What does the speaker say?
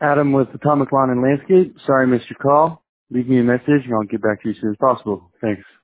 Adam with Atomic Lawn and Landscape. Sorry I missed your call. Leave me a message and I'll get back to you as soon as possible. Thanks.